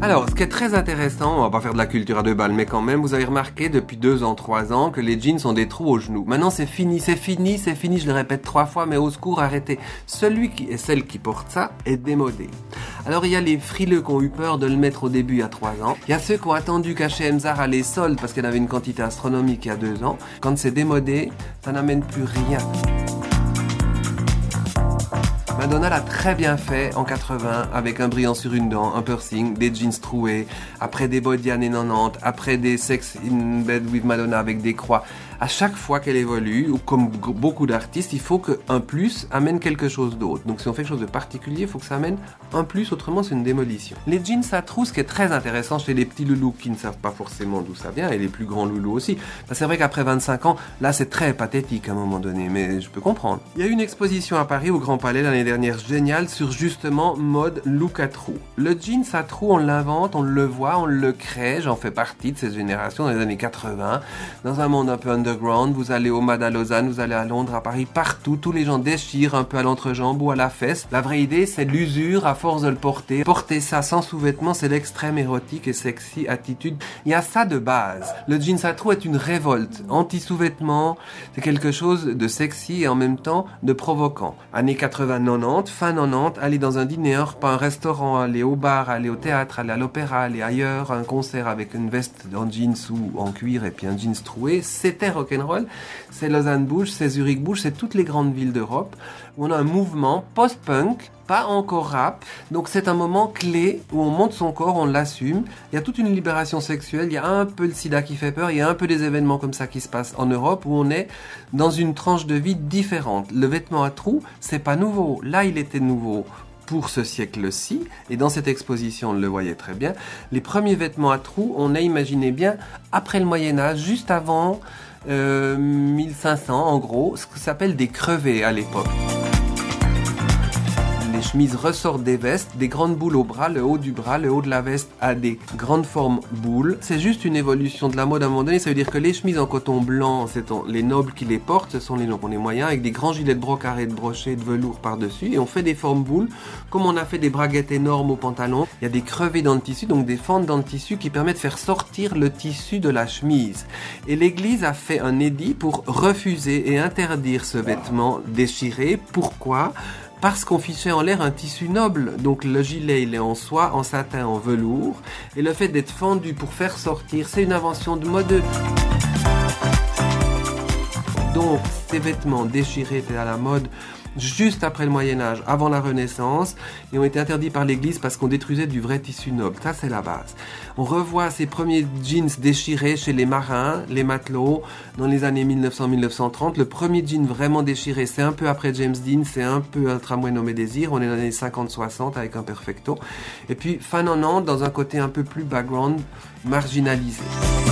Alors, ce qui est très intéressant, on va pas faire de la culture à 2 balles, mais quand même, vous avez remarqué depuis 2 ans, 3 ans, que les jeans ont des trous aux genoux. Maintenant, c'est fini, je le répète 3 fois, mais au secours, arrêtez. Celui et celle qui porte ça est démodé. Alors, il y a les frileux qui ont eu peur de le mettre au début il y a 3 ans. Il y a ceux qui ont attendu qu'H&M Zara les solde parce qu'elle avait une quantité astronomique il y a 2 ans. Quand c'est démodé, ça n'amène plus rien. Madonna l'a très bien fait en 80 avec un brillant sur une dent, un piercing, des jeans troués, après des body années 90, après des Sex in Bed with Madonna avec des croix. À chaque fois qu'elle évolue, ou comme beaucoup d'artistes, il faut qu'un plus amène quelque chose d'autre. Donc si on fait quelque chose de particulier, il faut que ça amène un plus, autrement c'est une démolition. Les jeans à trous, ce qui est très intéressant chez les petits loulous qui ne savent pas forcément d'où ça vient, et les plus grands loulous aussi, c'est vrai qu'après 25 ans, là c'est très pathétique à un moment donné, mais je peux comprendre. Il y a eu une exposition à Paris au Grand Palais l'année dernière géniale sur justement mode look à trous. Le jeans à trous, on l'invente, on le voit, on le crée, j'en fais partie de cette génération dans les années 80, dans un monde un peu underground. Vous allez au MAD à Lausanne, vous allez à Londres, à Paris, partout, tous les gens déchirent un peu à l'entrejambe ou à la fesse. La vraie idée, c'est l'usure à force de le porter. Porter ça sans sous-vêtements, c'est l'extrême érotique et sexy attitude. Il y a ça de base. Le jeans à trous est une révolte. Anti-sous-vêtements, c'est quelque chose de sexy et en même temps de provoquant. Années 80-90, fin 90, aller dans un dîner, pas un restaurant, aller au bar, aller au théâtre, aller à l'opéra, aller ailleurs, un concert avec une veste en jeans ou en cuir et puis un jeans troué, c'était rock'n'roll. C'est Lausanne bouge, c'est Zurich bouge, c'est toutes les grandes villes d'Europe où on a un mouvement post-punk, pas encore rap. Donc c'est un moment clé où on monte son corps, on l'assume. Il y a toute une libération sexuelle, il y a un peu le sida qui fait peur, il y a un peu des événements comme ça qui se passent en Europe où on est dans une tranche de vie différente. Le vêtement à trous, c'est pas nouveau. Là, il était nouveau pour ce siècle-ci, et dans cette exposition, on le voyait très bien. Les premiers vêtements à trous, on a imaginé bien après le Moyen-Âge, juste avant 1500 en gros, ce que s'appelle des crevés à l'époque. Les chemises ressortent des vestes, des grandes boules au bras, le haut du bras, le haut de la veste a des grandes formes boules. C'est juste une évolution de la mode à un moment donné, ça veut dire que les chemises en coton blanc, les nobles qui les portent, ce sont les gens qui ont les moyens, avec des grands gilets de brocart et de brochets de velours par-dessus, et on fait des formes boules, comme on a fait des braguettes énormes au pantalon. Il y a des crevés dans le tissu, donc des fentes dans le tissu qui permettent de faire sortir le tissu de la chemise. Et l'église a fait un édit pour refuser et interdire ce vêtement déchiré. Pourquoi ? Parce qu'on fichait en l'air un tissu noble. Donc le gilet, il est en soie, en satin, en velours. Et le fait d'être fendu pour faire sortir, c'est une invention de mode. Donc ces vêtements déchirés étaient à la mode juste après le Moyen-Âge, avant la Renaissance, et ont été interdits par l'Église parce qu'on détruisait du vrai tissu noble. Ça, c'est la base. On revoit ces premiers jeans déchirés chez les marins, les matelots, dans les années 1900-1930. Le premier jean vraiment déchiré, c'est un peu après James Dean, c'est un peu un tramway nommé Désir. On est dans les années 50-60 avec un perfecto. Et puis, fin 90, dans un côté un peu plus background, marginalisé.